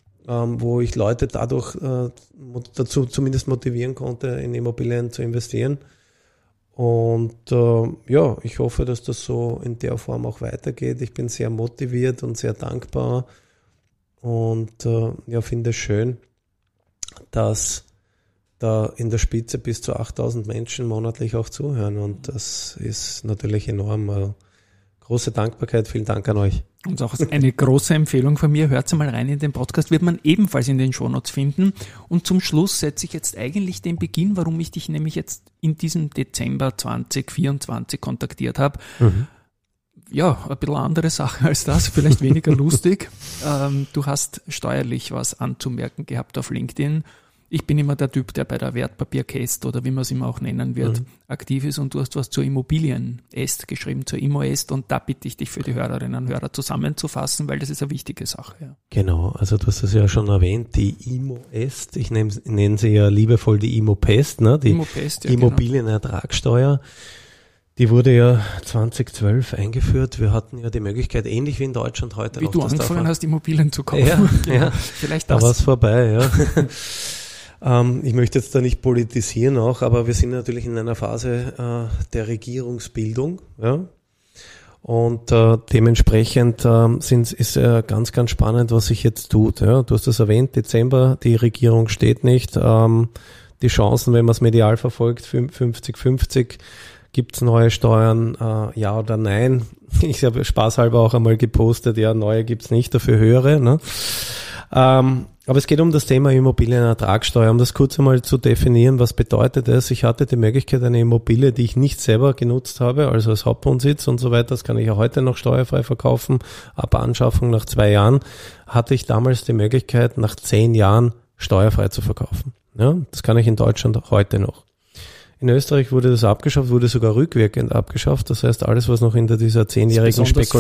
wo ich Leute dadurch dazu zumindest motivieren konnte, in Immobilien zu investieren. Und ich hoffe, dass das so in der Form auch weitergeht. Ich bin sehr motiviert und sehr dankbar und finde es schön, dass da in der Spitze bis zu 8.000 Menschen monatlich auch zuhören, und das ist natürlich enorm. Große Dankbarkeit, vielen Dank an euch. Und auch eine große Empfehlung von mir, hört mal rein in den Podcast, wird man ebenfalls in den Shownotes finden. Und zum Schluss setze ich jetzt eigentlich den Beginn, warum ich dich nämlich jetzt in diesem Dezember 2024 kontaktiert habe. ein bisschen andere Sache als das, vielleicht weniger lustig. Du hast steuerlich was anzumerken gehabt auf LinkedIn. Ich bin immer der Typ, der bei der Wertpapierkäst oder wie man es immer auch nennen wird, aktiv ist, und du hast was zur Immobilien-Est geschrieben, zur Immo-Est, und da bitte ich dich für die Hörerinnen und Hörer zusammenzufassen, weil das ist eine wichtige Sache. Ja. Genau, also du hast es ja schon erwähnt, die Immo-Est, ich nenne sie ja liebevoll die Immo-Pest, ne? Die Immo-Pest, ja, Immobilienertragssteuer. Die wurde ja 2012 eingeführt. Wir hatten ja die Möglichkeit, ähnlich wie in Deutschland heute. Wie du angefangen hast, Immobilien zu kaufen. Ja. Vielleicht das. Da war es vorbei, ja. Ich möchte jetzt da nicht politisieren auch, aber wir sind natürlich in einer Phase der Regierungsbildung, ja. Und dementsprechend ist ganz, ganz spannend, was sich jetzt tut. Ja. Du hast das erwähnt, Dezember, die Regierung steht nicht. Die Chancen, wenn man es medial verfolgt, 50-50, gibt es neue Steuern, ja oder nein? Ich habe spaßhalber auch einmal gepostet, ja, neue gibt's nicht, dafür höhere. Ne? Aber es geht um das Thema Immobilienertragssteuer, um das kurz einmal zu definieren. Was bedeutet das? Ich hatte die Möglichkeit, eine Immobilie, die ich nicht selber genutzt habe, also als Hauptwohnsitz und so weiter, das kann ich ja heute noch steuerfrei verkaufen, ab Anschaffung nach 2 Jahren, hatte ich damals die Möglichkeit, nach 10 Jahren steuerfrei zu verkaufen. Ja, das kann ich in Deutschland heute noch. In Österreich wurde das abgeschafft, wurde sogar rückwirkend abgeschafft. Das heißt, alles, was noch hinter dieser 10-jährigen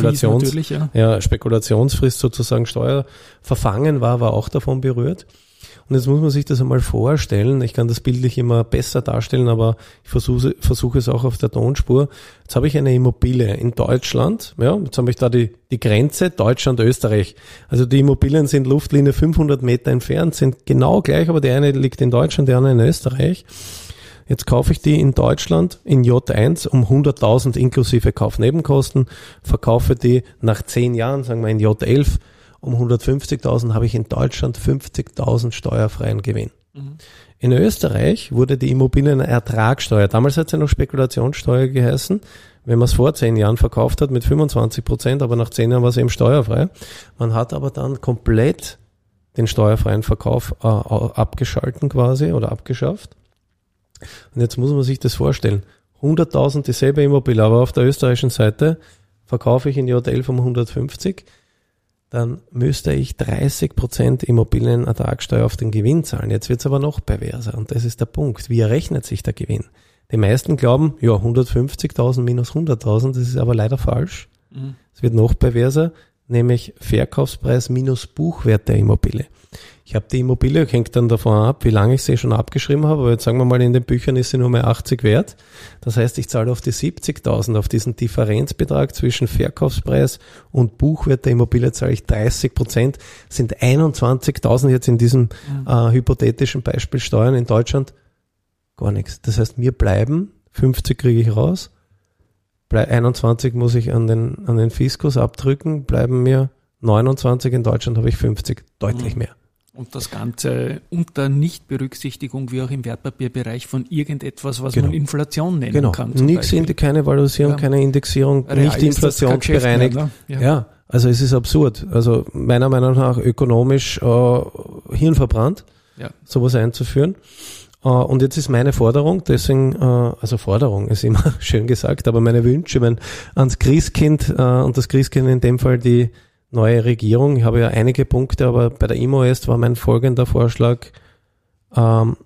Spekulationsfrist sozusagen Steuer verfangen war auch davon berührt. Und jetzt muss man sich das einmal vorstellen. Ich kann das bildlich immer besser darstellen, aber ich versuche es auch auf der Tonspur. Jetzt habe ich eine Immobilie in Deutschland. Ja, jetzt habe ich da die Grenze Deutschland-Österreich. Also die Immobilien sind Luftlinie 500 Meter entfernt, sind genau gleich, aber die eine liegt in Deutschland, die andere in Österreich. Jetzt kaufe ich die in Deutschland in J1 um 100.000 inklusive Kaufnebenkosten, verkaufe die nach 10 Jahren, sagen wir in J11, um 150.000, habe ich in Deutschland 50.000 steuerfreien Gewinn. In Österreich wurde die Immobilienertragssteuer, damals hat sie noch Spekulationssteuer geheißen, wenn man es vor 10 Jahren verkauft hat mit 25%, aber nach 10 Jahren war es eben steuerfrei. Man hat aber dann komplett den steuerfreien Verkauf abgeschalten quasi oder abgeschafft. Und jetzt muss man sich das vorstellen. 100.000 dieselbe Immobilie, aber auf der österreichischen Seite verkaufe ich in J11 um 150, dann müsste ich 30% Immobilienertragssteuer auf den Gewinn zahlen. Jetzt wird es aber noch perverser und das ist der Punkt. Wie errechnet sich der Gewinn? Die meisten glauben, ja, 150.000 minus 100.000, das ist aber leider falsch. Es wird noch perverser, nämlich Verkaufspreis minus Buchwert der Immobilie. Ich habe die Immobilie, hängt dann davon ab, wie lange ich sie schon abgeschrieben habe, aber jetzt sagen wir mal, in den Büchern ist sie nur mehr 80 wert. Das heißt, ich zahle auf die 70.000, auf diesen Differenzbetrag zwischen Verkaufspreis und Buchwert der Immobilie zahle ich 30%, sind 21.000 jetzt in diesem hypothetischen Beispiel Steuern in Deutschland, gar nichts. Das heißt, mir bleiben, 50 kriege ich raus, 21 muss ich an den Fiskus abdrücken, bleiben mir 29, in Deutschland habe ich 50, deutlich mehr. Und das Ganze unter Nichtberücksichtigung, wie auch im Wertpapierbereich, von irgendetwas, was man Inflation nennen kann. Nichts, keine Valorisierung, keine Indexierung, nicht inflationsbereinigt. Ne? Ja, also es ist absurd. Also meiner Meinung nach ökonomisch hirnverbrannt, sowas einzuführen. Und jetzt ist meine Forderung, deswegen, also Forderung ist immer schön gesagt, aber meine Wünsche ans Christkind, und das Christkind in dem Fall die neue Regierung. Ich habe ja einige Punkte, aber bei der Immo-Est war mein folgender Vorschlag ich habe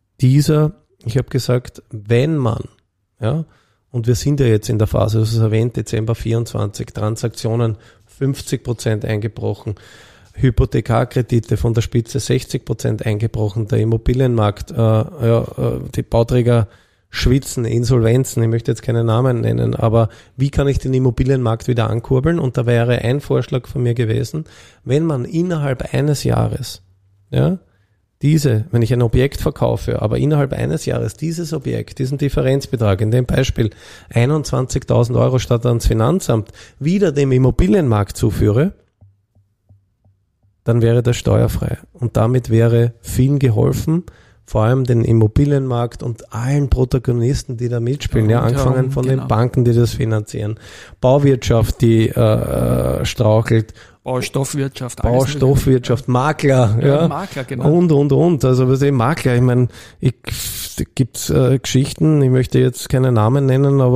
gesagt, wenn man, und wir sind ja jetzt in der Phase, du hast es erwähnt, Dezember 24, Transaktionen 50% eingebrochen, Hypothekarkredite von der Spitze 60% eingebrochen, der Immobilienmarkt, die Bauträger schwitzen, Insolvenzen, ich möchte jetzt keine Namen nennen, aber wie kann ich den Immobilienmarkt wieder ankurbeln? Und da wäre ein Vorschlag von mir gewesen, wenn man innerhalb eines Jahres, wenn ich ein Objekt verkaufe, aber innerhalb eines Jahres dieses Objekt, diesen Differenzbetrag, in dem Beispiel 21.000 Euro statt ans Finanzamt, wieder dem Immobilienmarkt zuführe, dann wäre das steuerfrei. Und damit wäre vielen geholfen, vor allem den Immobilienmarkt und allen Protagonisten, die da mitspielen, angefangen von den Banken, die das finanzieren, Bauwirtschaft, die strauchelt, Baustoffwirtschaft, Makler, Makler, genau. Und. Also was Makler, ich meine, gibt's Geschichten, ich möchte jetzt keine Namen nennen, aber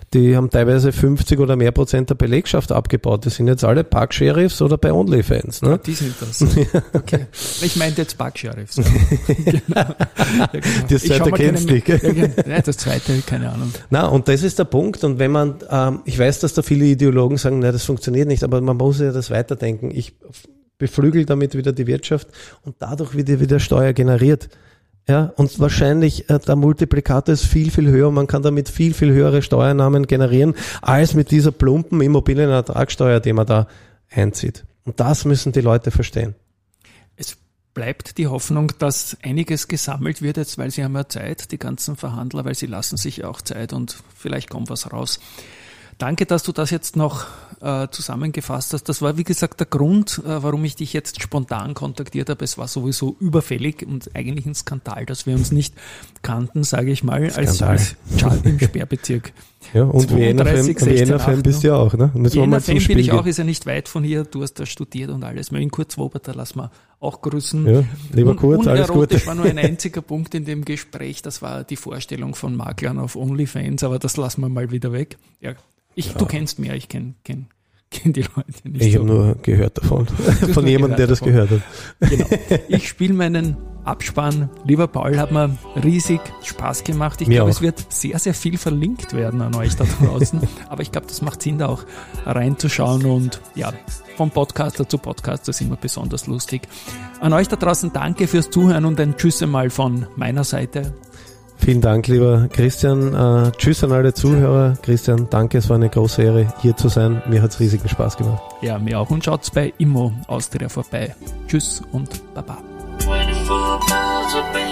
die haben teilweise 50 oder mehr Prozent der Belegschaft abgebaut. Die sind jetzt alle Park-Sheriffs oder bei OnlyFans. Ne? Die sind das. Okay. Ich meinte jetzt Park-Sheriffs. Ja. Genau. Ja, genau. Das zweite kennst du, gell? Ja, das zweite, keine Ahnung. Na, und das ist der Punkt. Und wenn man, ich weiß, dass da viele Ideologen sagen, na, das funktioniert nicht, aber man muss ja das weiterdenken. Ich beflügel damit wieder die Wirtschaft und dadurch wird wieder Steuer generiert. Ja, und wahrscheinlich der Multiplikator ist viel, viel höher. Man kann damit viel, viel höhere Steuereinnahmen generieren, als mit dieser plumpen Immobilienertragssteuer, die man da einzieht. Und das müssen die Leute verstehen. Es bleibt die Hoffnung, dass einiges gesammelt wird jetzt, weil sie haben ja Zeit, die ganzen Verhandler, weil sie lassen sich auch Zeit und vielleicht kommt was raus. Danke, dass du das jetzt noch zusammengefasst hast. Das war, wie gesagt, der Grund, warum ich dich jetzt spontan kontaktiert habe. Es war sowieso überfällig und eigentlich ein Skandal, dass wir uns nicht kannten, sage ich mal, als Charlie im Sperrbezirk. Ja, und Wiener-Fan bist du ja auch, ne? Wiener-Fan bin ich auch, ist ja nicht weit von hier. Du hast da studiert und alles. Melvin Kurz-Wobert, da lassen wir auch grüßen. Ja, lieber Kurz, alles Gute. Das war nur ein einziger Punkt in dem Gespräch. Das war die Vorstellung von Maklern auf OnlyFans, aber das lassen wir mal wieder weg. Ja. Du kennst mehr, ich kenn die Leute nicht. Ich habe nur gehört davon. Von jemandem, der das gehört hat. Genau. Ich spiele meinen Abspann. Lieber Paul, hat mir riesig Spaß gemacht. Ich glaube, es wird sehr, sehr viel verlinkt werden an euch da draußen. Aber ich glaube, das macht Sinn, da auch reinzuschauen. Und ja, vom Podcaster zu Podcaster ist immer besonders lustig. An euch da draußen danke fürs Zuhören und ein Tschüss einmal von meiner Seite. Vielen Dank, lieber Christian. Tschüss an alle Zuhörer. Christian, danke, es war eine große Ehre, hier zu sein. Mir hat es riesigen Spaß gemacht. Ja, mir auch. Und schaut's bei Immo Austria vorbei. Tschüss und Baba.